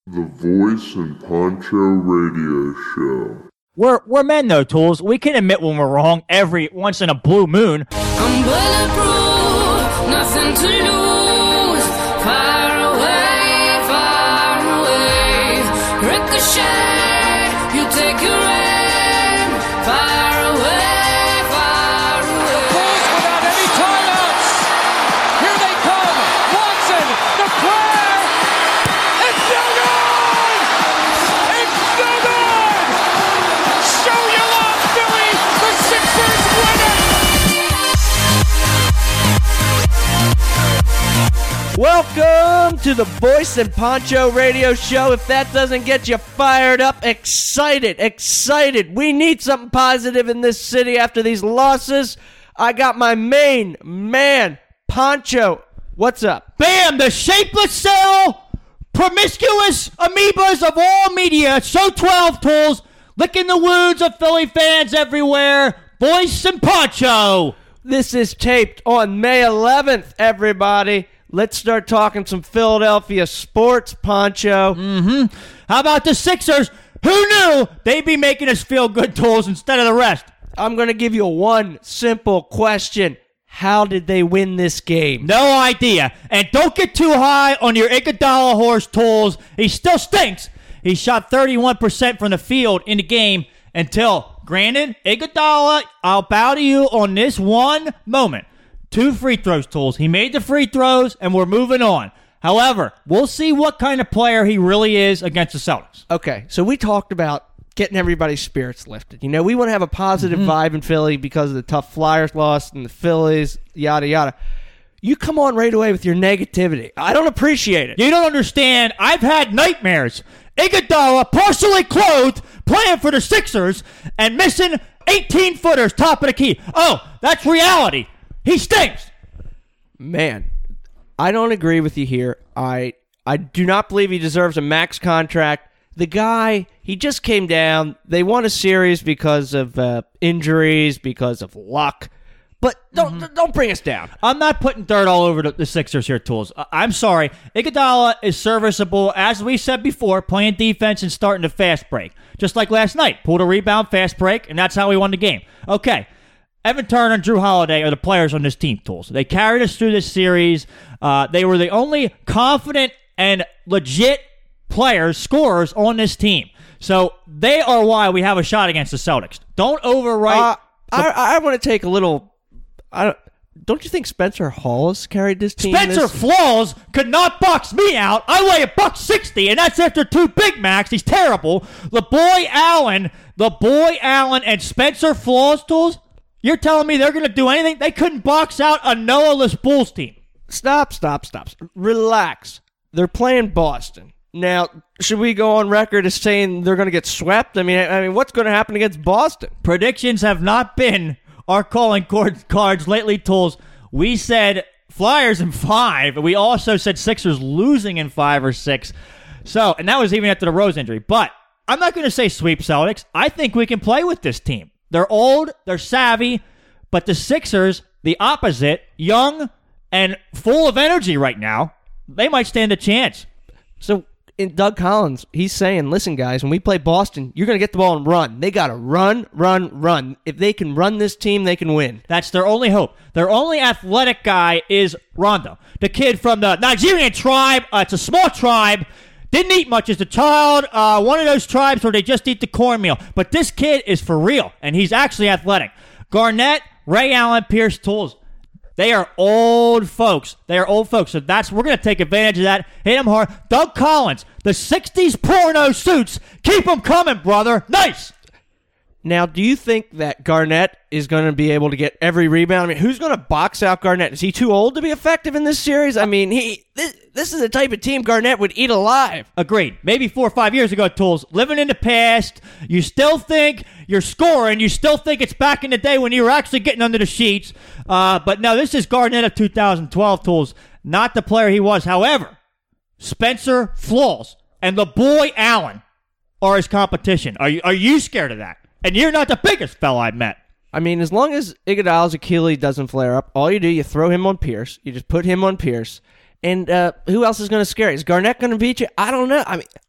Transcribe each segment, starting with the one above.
The Voice and Poncho Radio Show. We're men though, Tools. We can admit when we're wrong every once in a blue moon. I'm bulletproof, nothing to lose. Far away, ricochet. You take your aim. Far away, far away. Bulls without any timeouts. Here they come. Watson, the prayer. It's no good. It's no good. Show your love, Philly. The Sixers win it. Welcome to the Voice and Poncho Radio Show. If that doesn't get you fired up, excited. We need something positive in this city after these losses. I got my main man, Poncho. What's up? Bam! The shapeless cell, promiscuous amoebas of all media. Show 12, Tools. Licking the wounds of Philly fans everywhere. Voice and Poncho. This is taped on May 11th, everybody. Let's start talking some Philadelphia sports, Poncho. How about the Sixers? Who knew they'd be making us feel good, Tools, instead of the rest? I'm going to give you one simple question. How did they win this game? No idea. And don't get too high on your Iguodala horse, Tools. He still stinks. He shot 31% from the field in the game until, granted, Iguodala, I'll bow to you on this one moment. 2 free throws, Tools. He made the free throws, and we're moving on. However, we'll see what kind of player he really is against the Celtics. Okay, so we talked about getting everybody's spirits lifted. You know, we want to have a positive vibe in Philly because of the tough Flyers loss and the Phillies, yada, yada. You come on right away with your negativity. I don't appreciate it. You don't understand. I've had nightmares. Iguodala, partially clothed, playing for the Sixers, and missing 18-footers top of the key. Oh, that's reality. He stinks. Man, I don't agree with you here. I do not believe he deserves a max contract. The guy, he just came down. They won a series because of injuries, because of luck. But don't bring us down. I'm not putting dirt all over the Sixers here, Tools. I'm sorry. Iguodala is serviceable, as we said before, playing defense and starting to fast break. Just like last night. Pulled a rebound, fast break, and that's how we won the game. Okay. Evan Turner and Drew Holiday are the players on this team, Tools. They carried us through this series. They were the only confident and legit players, scorers on this team. So they are why we have a shot against the Celtics. Don't overwrite. I want to take a little... don't you think Spencer Hawes carried this team? Spencer Flaws could not box me out. I weigh $160, and that's after 2 Big Macs. He's terrible. The boy Allen, and Spencer Flaws, Tools... You're telling me they're going to do anything? They couldn't box out a Noah-less Bulls team. Stop. Relax. They're playing Boston. Now, should we go on record as saying they're going to get swept? I mean, what's going to happen against Boston? Predictions have not been our calling cards lately, Tools. We said Flyers in 5. We also said Sixers losing in 5 or 6. So, and that was even after the Rose injury. But I'm not going to say sweep Celtics. I think we can play with this team. They're old, they're savvy, but the Sixers, the opposite, young and full of energy right now, they might stand a chance. So, in Doug Collins, he's saying, listen, guys, when we play Boston, you're going to get the ball and run. They got to run. If they can run this team, they can win. That's their only hope. Their only athletic guy is Rondo, the kid from the Nigerian tribe. It's a small tribe. Didn't eat much as a child. One of those tribes where they just eat the cornmeal. But this kid is for real, and he's actually athletic. Garnett, Ray Allen, Pierce, Tools. They are old folks. So we're going to take advantage of that. Hit them hard. Doug Collins, the 60s porno suits. Keep them coming, brother. Nice. Now, do you think that Garnett is going to be able to get every rebound? I mean, who's going to box out Garnett? Is he too old to be effective in this series? I mean, this is the type of team Garnett would eat alive. Agreed. Maybe 4 or 5 years ago, Tools. Living in the past, you still think you're scoring. You still think it's back in the day when you were actually getting under the sheets. But no, this is Garnett of 2012, Tools. Not the player he was. However, Spencer Flaws and the boy Allen are his competition. Are you scared of that? And you're not the biggest fella I've met. I mean, as long as Iguodala's Achilles doesn't flare up, all you do, you throw him on Pierce. You just put him on Pierce. And who else is going to scare you? Is Garnett going to beat you? I don't know. I mean,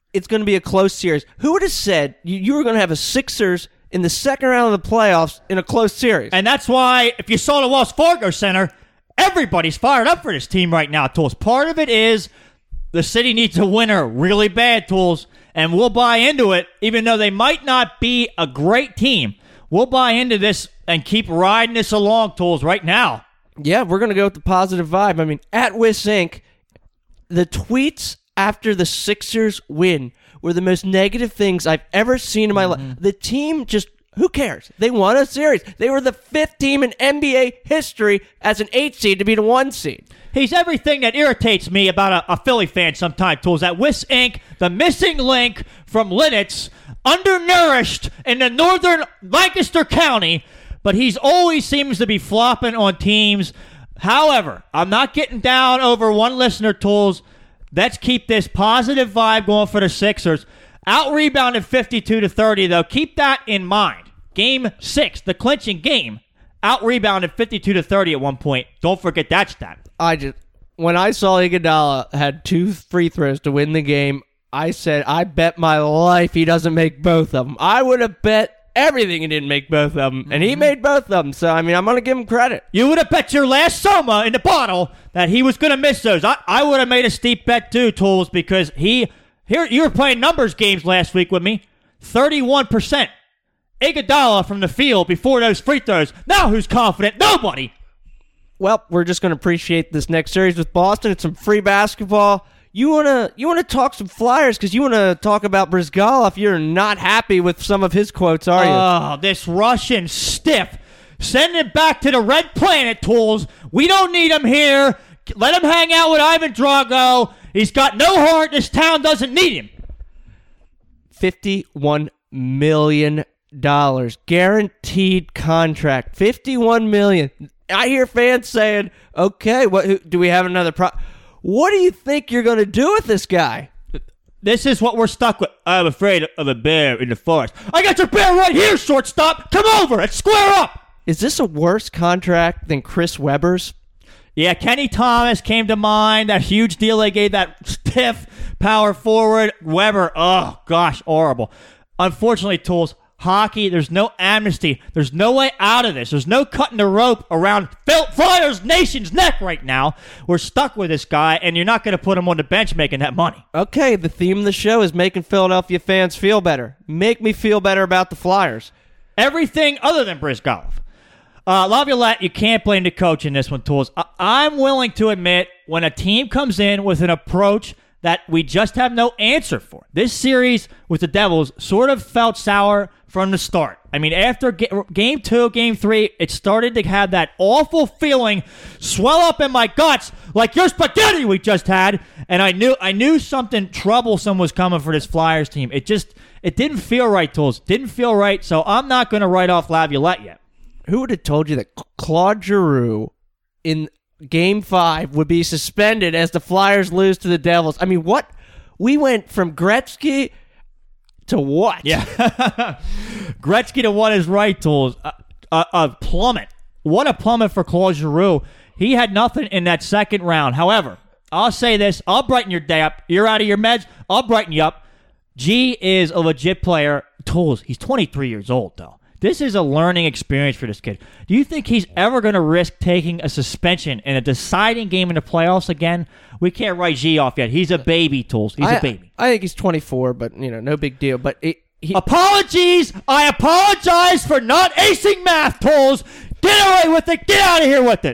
it's going to be a close series. Who would have said you were going to have a Sixers in the second round of the playoffs in a close series? And that's why, if you saw the Wells Fargo Center, everybody's fired up for this team right now, Tools. Part of it is the city needs a winner really bad, Tools, and we'll buy into it, even though they might not be a great team. We'll buy into this and keep riding this along, Tools, right now. Yeah, we're going to go with the positive vibe. I mean, at Wiss Inc., the tweets after the Sixers win were the most negative things I've ever seen in my life. The team just, who cares? They won a series. They were the 5th team in NBA history as an 8 seed to be the 1 seed. He's everything that irritates me about a Philly fan sometimes, Tools. That Wiss Inc., the missing link from Linnets, undernourished in the northern Lancaster County, but he's always seems to be flopping on teams. However, I'm not getting down over one listener, Tools. Let's keep this positive vibe going for the Sixers. Out-rebounded 52-30, though. Keep that in mind. Game 6, the clinching game, out-rebounded 52-30 at one point. Don't forget that stat. When I saw Iguodala had 2 free throws to win the game, I said, I bet my life he doesn't make both of them. I would have bet everything he didn't make both of them, and he made both of them. So, I mean, I'm going to give him credit. You would have bet your last Soma in the bottle that he was going to miss those. I would have made a steep bet too, Tools, because you were playing numbers games last week with me. 31%. Iguodala from the field before those free throws. Now who's confident? Nobody. Well, we're just going to appreciate this next series with Boston. It's some free basketball. You wanna talk some Flyers because you want to talk about Brizgalov. You're not happy with some of his quotes, are you? Oh, this Russian stiff. Send him back to the Red Planet, Tools. We don't need him here. Let him hang out with Ivan Drago. He's got no heart. This town doesn't need him. $51 million. Guaranteed contract. $51 million. I hear fans saying, okay, do we have another What do you think you're going to do with this guy? This is what we're stuck with. I'm afraid of a bear in the forest. I got your bear right here, shortstop. Come over and square up. Is this a worse contract than Chris Webber's? Yeah, Kenny Thomas came to mind. That huge deal they gave that stiff power forward. Weber, oh, gosh, horrible. Unfortunately, Tools, hockey, there's no amnesty. There's no way out of this. There's no cutting the rope around Flyers Nation's neck right now. We're stuck with this guy, and you're not going to put him on the bench making that money. Okay, the theme of the show is making Philadelphia fans feel better. Make me feel better about the Flyers. Everything other than Brizgalov. Laviolette, you can't blame the coach in this one, Tools. I'm willing to admit when a team comes in with an approach that we just have no answer for. This series with the Devils sort of felt sour from the start. I mean, after game 2, game 3, it started to have that awful feeling swell up in my guts like your spaghetti we just had, and I knew something troublesome was coming for this Flyers team. It didn't feel right, Tools. Didn't feel right, so I'm not going to write off Laviolette yet. Who would have told you that Claude Giroux in Game 5 would be suspended as the Flyers lose to the Devils? I mean, what? We went from Gretzky to what? Yeah. Gretzky to what is right, Tools. A plummet. What a plummet for Claude Giroux. He had nothing in that second round. However, I'll say this. I'll brighten your day up. You're out of your meds. I'll brighten you up. G is a legit player. Tools, he's 23 years old, though. This is a learning experience for this kid. Do you think he's ever going to risk taking a suspension in a deciding game in the playoffs again? We can't write G off yet. He's a baby, Tools. He's a baby. I think he's 24, but, no big deal. But Apologies! I apologize for not acing math, Tools. Get away with it. Get out of here with it.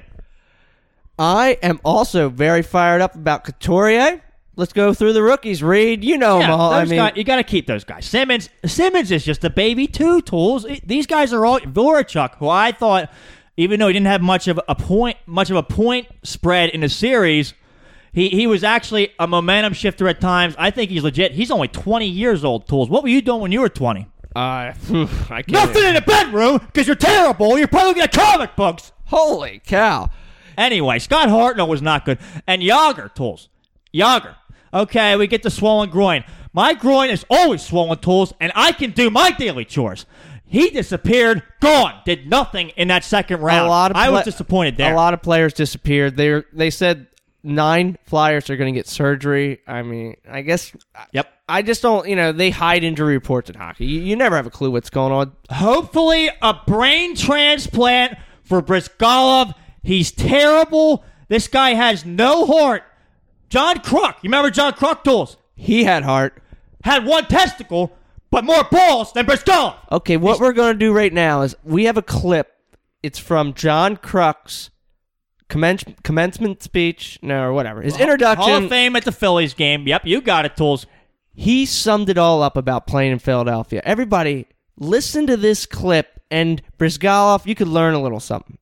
I am also very fired up about Couturier. Let's go through the rookies. Reed, you know them all. You got to keep those guys. Simmons is just a baby too, Tools. These guys are all Voracek, who I thought, even though he didn't have much of a point spread in the series, he was actually a momentum shifter at times. I think he's legit. He's only 20 years old, Tools. What were you doing when you were 20? I can't. Nothing in the bedroom because you're terrible. You're probably looking at comic books. Holy cow. Anyway, Scott Hartnell was not good. And Yager, Tools. Yager. Okay, we get the swollen groin. My groin is always swollen, Tools, and I can do my daily chores. He disappeared, gone, did nothing in that second round. I was disappointed there. A lot of players disappeared. They said 9 Flyers are going to get surgery. I mean, I guess. Yep. I just don't, they hide injury reports in hockey. You never have a clue what's going on. Hopefully a brain transplant for Brizgalov. He's terrible. This guy has no heart. John Kruk. You remember John Kruk, Tools? He had heart. Had one testicle, but more balls than Brizgalov. Okay, what we're going to do right now is we have a clip. It's from John Kruk's commencement speech, or whatever. His introduction. Hall of Fame at the Phillies game. Yep, you got it, Tools. He summed it all up about playing in Philadelphia. Everybody, listen to this clip, and Brizgalov, you could learn a little something.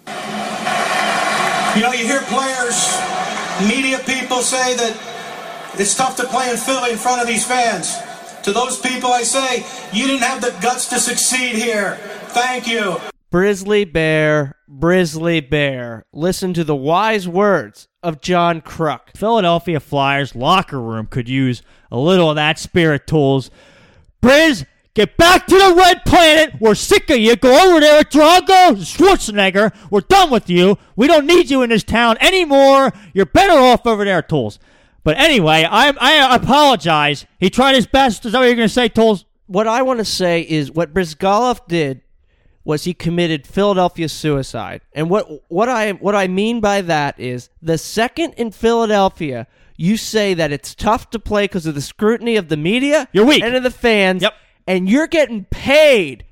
You hear players, media people say that it's tough to play in Philly in front of these fans. To those people, I say, you didn't have the guts to succeed here. Thank you. Brizzly Bear. Listen to the wise words of John Kruk. Philadelphia Flyers locker room could use a little of that spirit, Tools. Briz, get back to the Red Planet. We're sick of you. Go over there with Drago Schwarzenegger. We're done with you. We don't need you in this town anymore. You're better off over there, Tools. But anyway, I apologize. He tried his best. Is that what you're going to say, Tools? What I want to say is what Brizgalov did was he committed Philadelphia suicide. And what I mean by that is the second in Philadelphia you say that it's tough to play because of the scrutiny of the media, you're weak, and of the fans. Yep. And you're getting paid.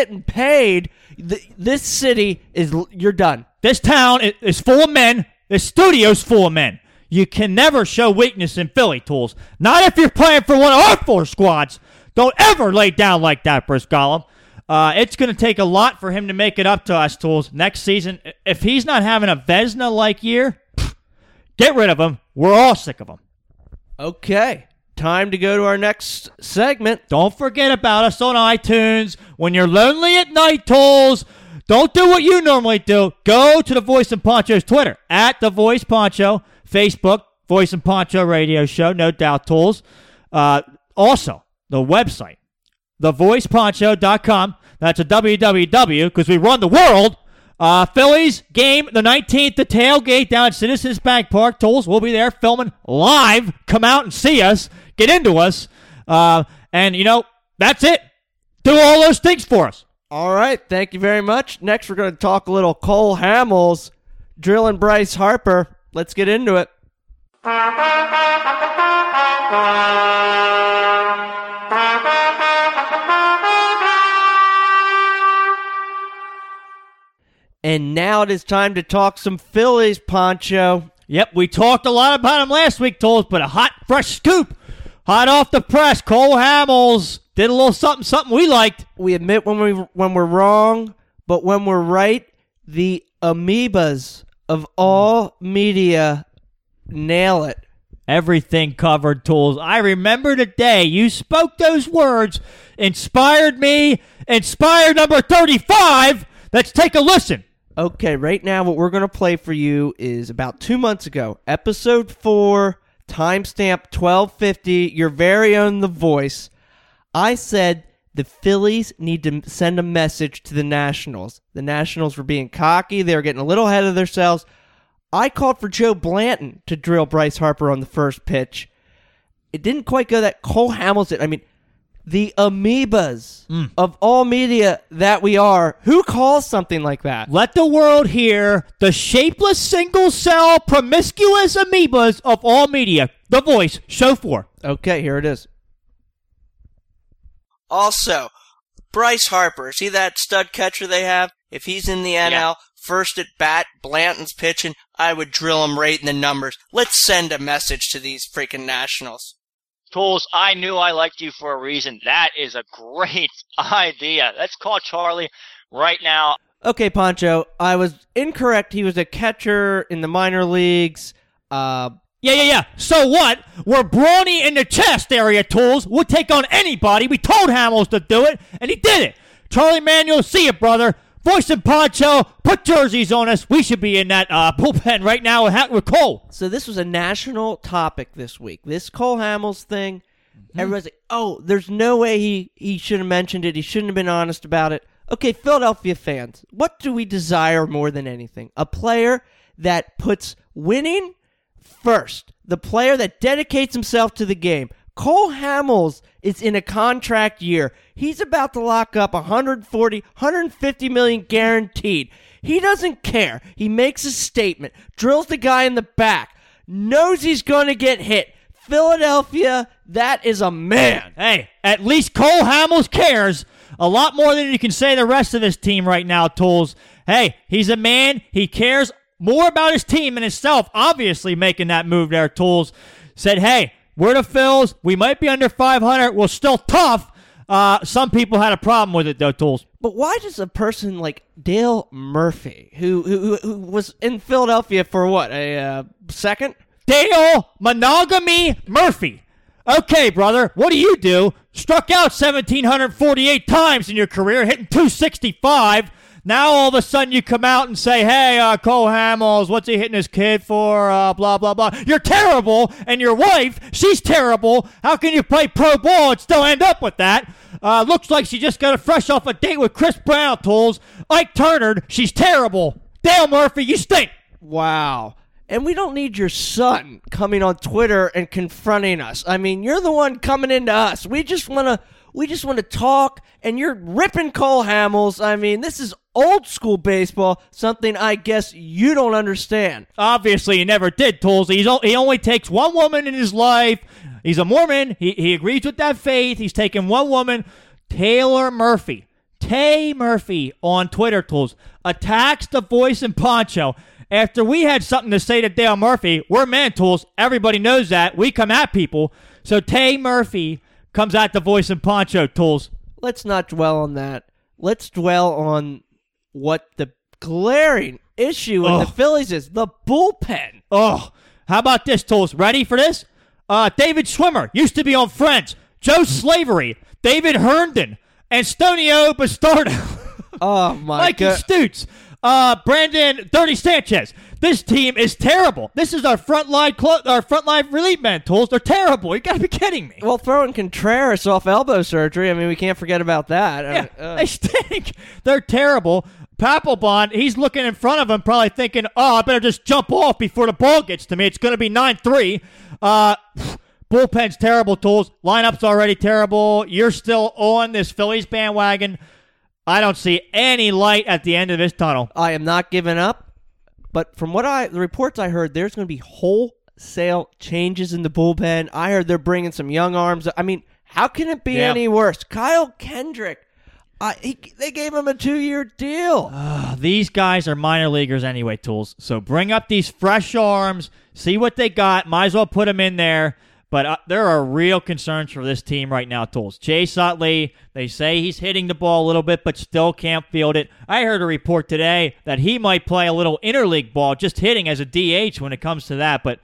This city you're done. This town is full of men. This studio's full of men. You can never show weakness in Philly, Tools. Not if you're playing for one of our four squads. Don't ever lay down like that, Brizgalov. It's going to take a lot for him to make it up to us, Tools, next season. If he's not having a Vezina-like year, get rid of him. We're all sick of him. Okay. Time to go to our next segment. Don't forget about us on iTunes. When you're lonely at night, Tools, don't do what you normally do. Go to the Voice and Poncho's Twitter, at The Voice Poncho, Facebook, Voice and Poncho Radio Show, no doubt, Tools. Also, the website, thevoiceponcho.com. That's a www, because we run the world. Phillies game the 19th, the tailgate down at Citizens Bank Park. Tools, we'll be there filming live. Come out and see us. Get into us. And, that's it. Do all those things for us. All right. Thank you very much. Next, we're going to talk a little Cole Hamels drilling Bryce Harper. Let's get into it. And now it is time to talk some Phillies, Poncho. Yep, we talked a lot about him last week, Tools, but a hot, fresh scoop. Hot off the press, Cole Hamels did a little something we liked. We admit when we're wrong, but when we're right, the amoebas of all media nail it. Everything covered, Tools. I remember the day you spoke those words, inspired me, inspired number 35. Let's take a listen. Okay, right now what we're going to play for you is about 2 months ago, episode 4, timestamp 1250, your very own The Voice. I said the Phillies need to send a message to the Nationals. The Nationals were being cocky. They were getting a little ahead of themselves. I called for Joe Blanton to drill Bryce Harper on the first pitch. It didn't quite go that. Cole Hamels did. I mean, the amoebas of all media that we are. Who calls something like that? Let the world hear the shapeless, single-cell, promiscuous amoebas of all media. The Voice, show 4. Okay, here it is. Also, Bryce Harper, see that stud catcher they have? If he's in the NL, first at bat, Blanton's pitching, I would drill him right in the numbers. Let's send a message to these freaking Nationals. Tools, I knew I liked you for a reason. That is a great idea. Let's call Charlie right now. Okay, Poncho, I was incorrect. He was a catcher in the minor leagues. Yeah. So what? We're brawny in the chest area, Tools. We'll take on anybody. We told Hamels to do it, and he did it. Charlie Manuel, see you, brother. Voice and Poncho, put jerseys on us. We should be in that bullpen right now with Cole. So this was a national topic this week. This Cole Hamels thing, everybody's like, oh, there's no way he should have mentioned it. He shouldn't have been honest about it. Okay, Philadelphia fans, what do we desire more than anything? A player that puts winning first. The player that dedicates himself to the game. Cole Hamels is in a contract year. He's about to lock up 140, 150 million guaranteed. He doesn't care. He makes a statement, drills the guy in the back, knows he's going to get hit. Philadelphia, that is a man. Hey, at least Cole Hamels cares a lot more than you can say the rest of this team right now, Tools. Hey, he's a man. He cares more about his team than himself. Obviously making that move there, Tools. Said, hey, we're the Phils. We might be under 500. We're still tough. Some people had a problem with it, though, Tools. But why does a person like Dale Murphy, who was in Philadelphia for what, a second? Dale Monogamy Murphy. Okay, brother, what do? Struck out 1,748 times in your career, hitting 265. Now all of a sudden you come out and say, hey, Cole Hamels, what's he hitting his kid for, blah, blah, blah. You're terrible, and your wife, she's terrible. How can you play pro ball and still end up with that? Looks like she just got a fresh off a date with Chris Brown, Tools. Ike Turner, she's terrible. Dale Murphy, you stink. Wow. And we don't need your son coming on Twitter and confronting us. I mean, you're the one coming into us. We just want to talk, and you're ripping Cole Hamels. I mean, this is old school baseball, something I guess you don't understand. Obviously, he never did, Tools. He only takes one woman in his life. He's a Mormon. He agrees with that faith. He's taken one woman, Taylor Murphy. Tay Murphy on Twitter, Tools, attacks the voice in Poncho. After we had something to say to Dale Murphy, we're man, Tools. Everybody knows that. We come at people. So Tay Murphy comes at the voice in Poncho, Tools. Let's not dwell on that. Let's dwell on what the glaring issue in the Phillies is, the bullpen. Oh, how about this, Tools? Ready for this? David Schwimmer used to be on Friends. Joe Slavery, David Herndon, Antonio Bastardo. Oh, my Mikey God. Stutes, Brandon Dirty Sanchez. This team is terrible. This is our frontline relief man, Tools. They're terrible. You got to be kidding me. Well, throwing Contreras off elbow surgery, I mean, we can't forget about that. Yeah, they stink. They're terrible. Papelbon, he's looking in front of him, probably thinking, I better just jump off before the ball gets to me. It's going to be 9-3. Bullpen's terrible, Tools. Lineup's already terrible. You're still on this Phillies bandwagon. I don't see any light at the end of this tunnel. I am not giving up, but from the reports I heard, there's going to be wholesale changes in the bullpen. I heard they're bringing some young arms. I mean, how can it be any worse? Kyle Kendrick, they gave him a 2-year deal. These guys are minor leaguers anyway, Tools. So bring up these fresh arms, see what they got. Might as well put them in there. But there are real concerns for this team right now, Tools. Chase Utley, they say he's hitting the ball a little bit, but still can't field it. I heard a report today that he might play a little interleague ball, just hitting as a DH when it comes to that. But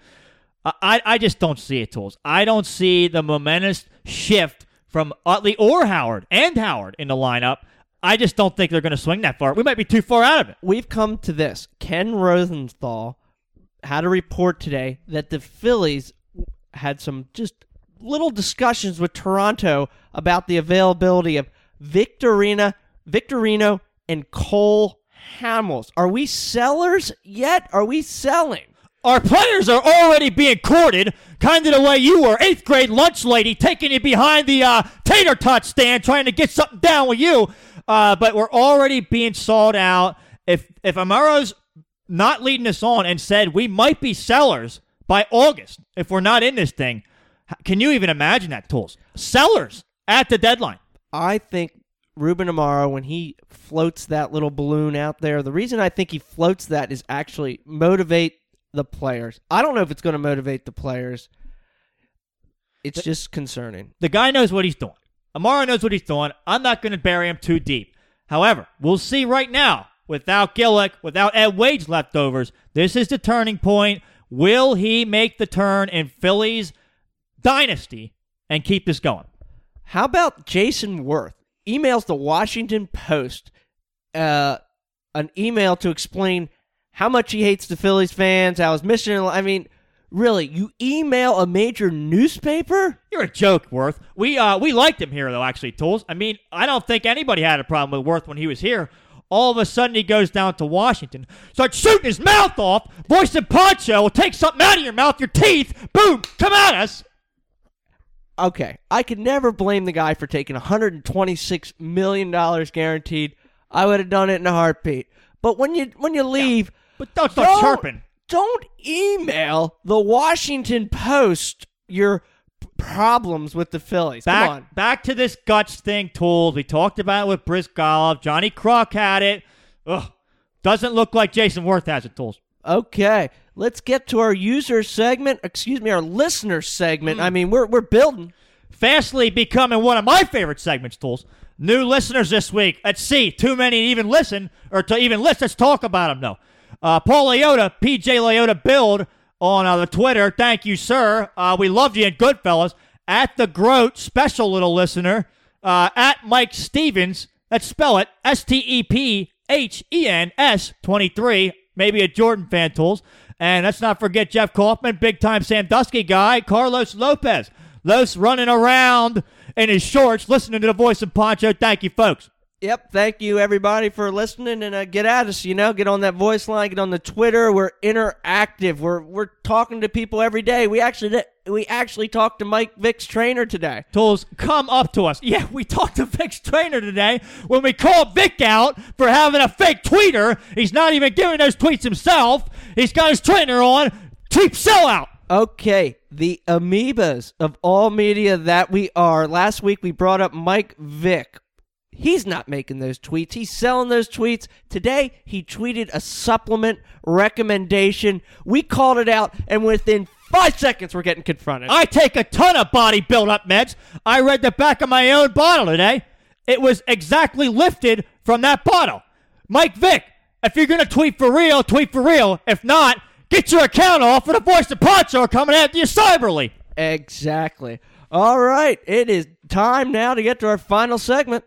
I just don't see it, Tools. I don't see the momentous shift from Utley or Howard in the lineup. I just don't think they're going to swing that far. We might be too far out of it. We've come to this. Ken Rosenthal had a report today that the Phillies had some just little discussions with Toronto about the availability of Victorino and Cole Hamels. Are we sellers yet? Are we selling? Our players are already being courted, kind of the way you were, 8th grade lunch lady, taking you behind the tater tot stand, trying to get something down with you. But we're already being sold out. If Amaro's not leading us on and said we might be sellers by August, if we're not in this thing, can you even imagine that, Tools? Sellers at the deadline. I think Ruben Amaro, when he floats that little balloon out there, the reason I think he floats that is actually motivate the players. I don't know if it's going to motivate the players. It's just concerning. The guy knows what he's doing. Amaro knows what he's doing. I'm not going to bury him too deep. However, we'll see right now, without Gillick, without Ed Wade's leftovers, this is the turning point. Will he make the turn in Phillies dynasty and keep this going? How about Jason Worth? Emails the Washington Post an email to explain how much he hates the Phillies fans, how his mission... I mean, really, you email a major newspaper? You're a joke, Worth. We liked him here, though, actually, Tools. I mean, I don't think anybody had a problem with Worth when he was here. All of a sudden, he goes down to Washington, starts shooting his mouth off. Voice and Poncho will take something out of your mouth, your teeth. Boom, come at us. okay, I could never blame the guy for taking $126 million guaranteed. I would have done it in a heartbeat. But when you leave, But don't start chirping. Don't email the Washington Post your problems with the Phillies. Come on. Back to this guts thing, Tools. We talked about it with Brizgalov. Johnny Kruk had it. Ugh. Doesn't look like Jason Worth has it, Tools. Okay, let's get to our our listener segment. I mean, we're building. Fastly becoming one of my favorite segments, Tools. New listeners this week. Let's see. Too many to even listen, or to even list. Let's talk about them, though. Paul Leota, PJ Leota Build on the Twitter. Thank you, sir. We loved you in Goodfellas. At the Groat, special little listener. At Mike Stevens. Let's spell it. STEPHENS 23. Maybe a Jordan fan, Tools. And let's not forget Jeff Kaufman, big-time Sandusky guy, Carlos Lopez. Los running around in his shorts, listening to the voice of Poncho. Thank you, folks. Yep, thank you, everybody, for listening, and get at us, get on that voice line, get on the Twitter. We're interactive. We're talking to people every day. We actually talked to Mike Vick's trainer today. Tools, come up to us. Yeah, we talked to Vick's trainer today when we called Vick out for having a fake tweeter. He's not even giving those tweets himself. He's got his trainer on. Cheap sellout. Okay, the amoebas of all media that we are. Last week we brought up Mike Vick. He's not making those tweets. He's selling those tweets. Today, he tweeted a supplement recommendation. We called it out, and within 5 seconds, we're getting confronted. I take a ton of body build-up meds. I read the back of my own bottle today. It was exactly lifted from that bottle. Mike Vick, if you're going to tweet for real, tweet for real. If not, get your account off for the voice of Poncho coming after you cyberly. Exactly. All right, it is time now to get to our final segment.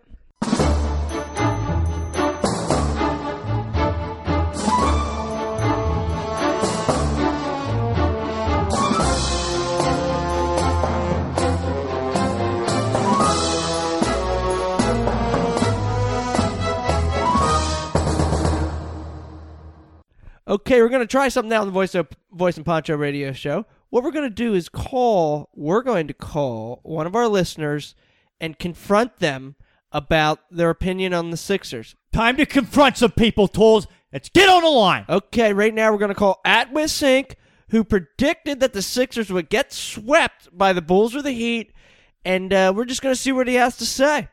Okay, we're going to try something now on the Voice and Poncho radio show. What we're going to do is call one of our listeners and confront them about their opinion on the Sixers. Time to confront some people, Tools. Let's get on the line. Okay, right now we're going to call @WisSync, who predicted that the Sixers would get swept by the Bulls or the Heat, and we're just going to see what he has to say.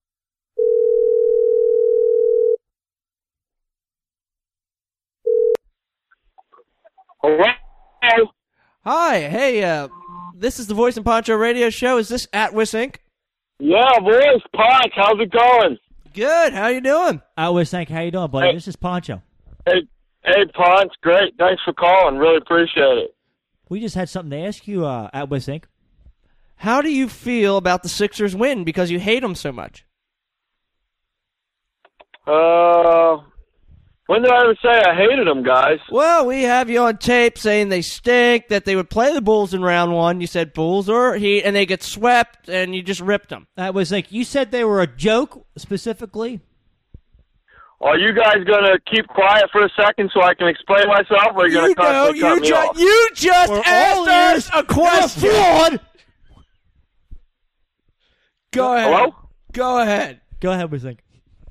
Hello? Hi, hey, this is the Voice and Poncho radio show. Is this @WisSync? Yeah, boys, Ponch, how's it going? Good, how you doing? I was thinking, how you doing, buddy? Hey. This is Poncho. Hey, Ponch, great. Thanks for calling. Really appreciate it. We just had something to ask you, @WisSync. How do you feel about the Sixers win because you hate them so much? When did I ever say I hated them, guys? Well, we have you on tape saying they stink, that they would play the Bulls in round one. You said Bulls or Heat, and they get swept, and you just ripped them. @WisSync, you said they were a joke, specifically? Are you guys going to keep quiet for a second so I can explain myself, or are you going to constantly cut me off? You just We're asked all us ears. a question. You're flawed. Go ahead. Hello? Go ahead. Go ahead, WisSync.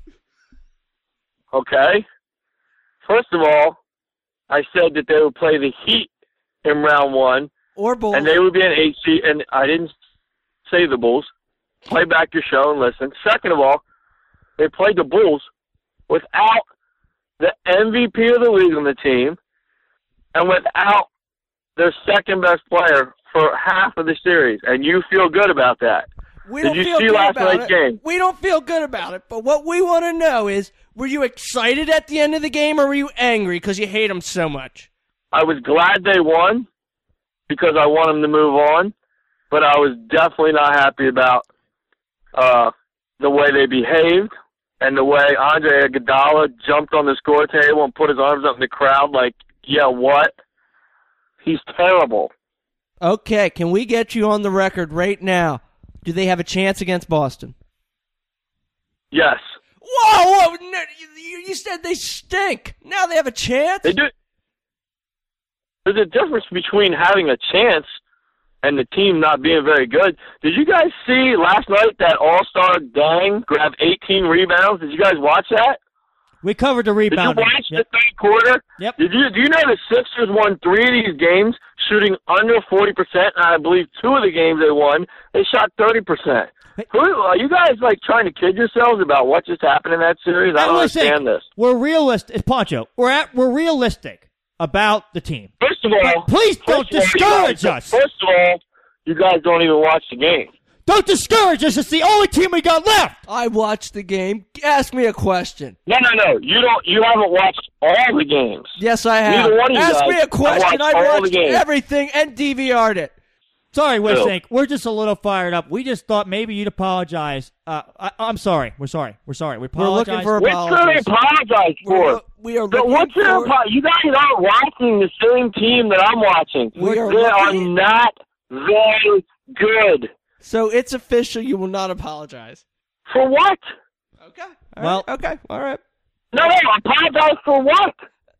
Okay. First of all, I said that they would play the Heat in round one, Or Bulls. and they would be an 8 seed, and I didn't say the Bulls. Play back your show and listen. Second of all, they played the Bulls without the MVP of the league on the team and without their second-best player for half of the series, and you feel good about that. We Did don't you feel see good last about night's it. game? We don't feel good about it, but what we want to know is, were you excited at the end of the game, or were you angry because you hate them so much? I was glad they won because I want them to move on, but I was definitely not happy about the way they behaved and the way Andre Iguodala jumped on the score table and put his arms up in the crowd like, yeah, what? He's terrible. Okay, can we get you on the record right now? Do they have a chance against Boston? Yes. Whoa! No, you said they stink. Now they have a chance? They do. There's a difference between having a chance and the team not being very good. Did you guys see last night that All-Star Dang grab 18 rebounds? Did you guys watch that? We covered the rebound. Did you watch the third quarter? Yep. Do you know the Sixers won 3 of these games shooting under 40%? And I believe 2 of the games they won, they shot 30%. Are you guys like trying to kid yourselves about what just happened in that series? I don't understand this. We're realistic, Poncho. We're realistic about the team. First of all, but please don't discourage us. First of all, you guys don't even watch the game. Don't discourage us. It's the only team we got left. I watched the game. Ask me a question. No. You don't. You haven't watched all the games. Yes, I have. Neither one of you Ask guys me a question. I all the watched games. everything and DVR'd it. Sorry, Wissink. We're just a little fired up. We just thought maybe you'd apologize. I'm sorry. We're sorry. We apologize. We're looking for What's apologies. to apologize for? We are But looking what's for... You guys aren't watching the same team that I'm watching. We are They are looking- not very good. So it's official. You will not apologize. For what? Okay. Well- Okay. All right. No, apologize for what?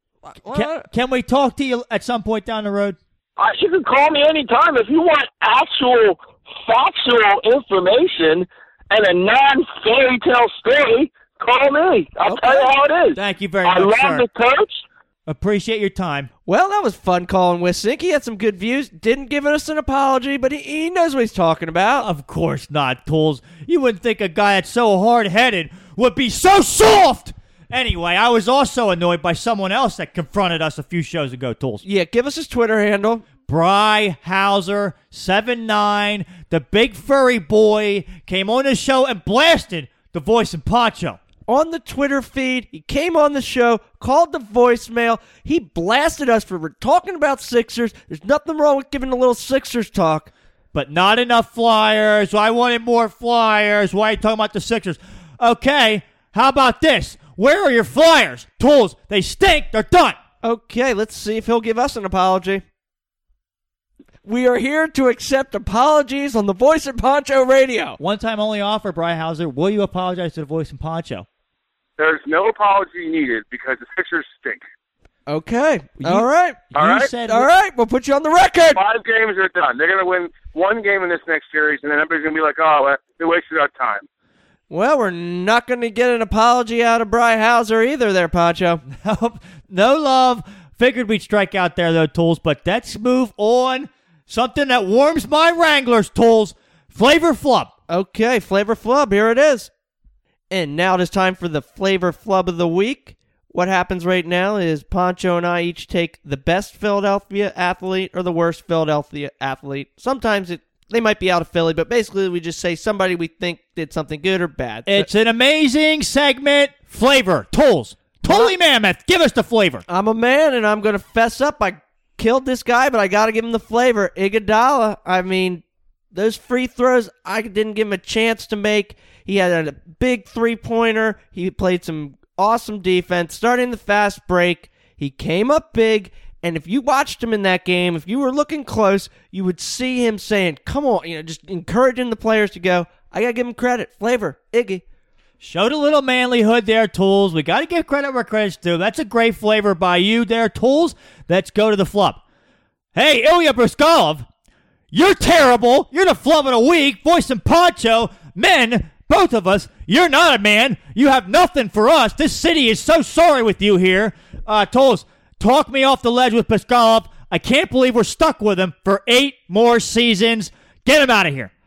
Can we talk to you at some point down the road? You can call me anytime. If you want actual, factual information and a non-fairy tale story, call me. I'll tell you how it is. Thank you very I much, love sir. the coach. Appreciate your time. Well, that was fun calling Wissink. He had some good views. Didn't give us an apology, but he knows what he's talking about. Of course not, Tools. You wouldn't think a guy that's so hard-headed would be so soft. Anyway, I was also annoyed by someone else that confronted us a few shows ago, Tools. Yeah, give us his Twitter handle. Bry Hauser 79, the big furry boy, came on the show and blasted the Voice and Poncho. On the Twitter feed, he came on the show, called the voicemail. He blasted us for talking about Sixers. There's nothing wrong with giving a little Sixers talk. But not enough Flyers. I wanted more Flyers. Why are you talking about the Sixers? Okay, how about this? Where are your Flyers? Tools, they stink. They're done. Okay, let's see if he'll give us an apology. We are here to accept apologies on the Voice and Poncho Radio. One time only offer, Bry Hauser. Will you apologize to the Voice and Poncho? There's no apology needed because the Sixers stink. Okay. All right. All right. Said All right. We'll put you on the record. 5 games are done. They're going to win 1 game in this next series, and then everybody's going to be like, oh, well, they wasted our time. Well, we're not going to get an apology out of Bry Hauser either there, Poncho. No love. Figured we'd strike out there, though, Tools. But let's move on. Something that warms my Wranglers, Tools. Flavor Flub. Okay, Flavor Flub, here it is. And now it is time for the Flavor Flub of the week. What happens right now is Poncho and I each take the best Philadelphia athlete or the worst Philadelphia athlete. Sometimes they might be out of Philly, but basically we just say somebody we think did something good or bad. It's an amazing segment. Flavor. Tools. Totally Mammoth. Give us the flavor. I'm a man, and I'm going to fess up. I killed this guy, but I got to give him the flavor. Iguodala, I mean, those free throws, I didn't give him a chance to make. He had a big three-pointer. He played some awesome defense. Starting the fast break, he came up big, and if you watched him in that game, if you were looking close, you would see him saying, come on, just encouraging the players to go. I got to give him credit. Flavor, Iggy. Showed a little manlyhood there, Tools. We got to give credit where credit's due. That's a great flavor by you there, Tools. Let's go to the flub. Hey, Ilya Bryzgalov, you're terrible. You're the flub of the week. Voice and Poncho, men, both of us, you're not a man. You have nothing for us. This city is so sorry with you here. Tools, talk me off the ledge with Bryzgalov. I can't believe we're stuck with him for 8 more seasons. Get him out of here.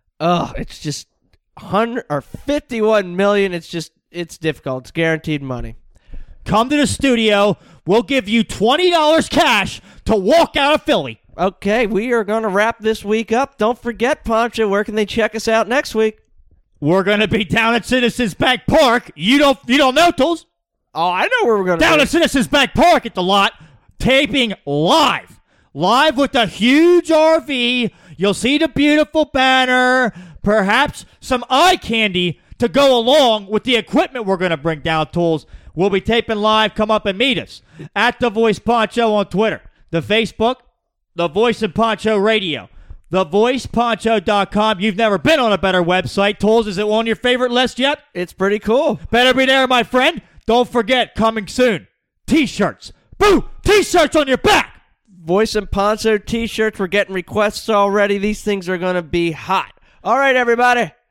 It's just 100 or 51 million. It's difficult. It's guaranteed money. Come to the studio. We'll give you $20 cash to walk out of Philly. Okay, we are going to wrap this week up. Don't forget, Poncho, where can they check us out next week? We're going to be down at Citizens Bank Park. You don't know, Tools? Oh, I know where we're going to Down be. at Citizens Bank Park at the lot, taping live. Live with a huge RV. You'll see the beautiful banner. Perhaps some eye candy to go along with the equipment we're going to bring down, Tools. We'll be taping live. Come up and meet us at The Voice Poncho on Twitter. The Facebook, The Voice and Poncho Radio. TheVoicePoncho.com. You've never been on a better website. Tools, is it on your favorite list yet? It's pretty cool. Better be there, my friend. Don't forget, coming soon, T-shirts. Boo! T-shirts on your back! Voice and Ponzo t-shirts. We're getting requests already. These things are going to be hot. All right, everybody.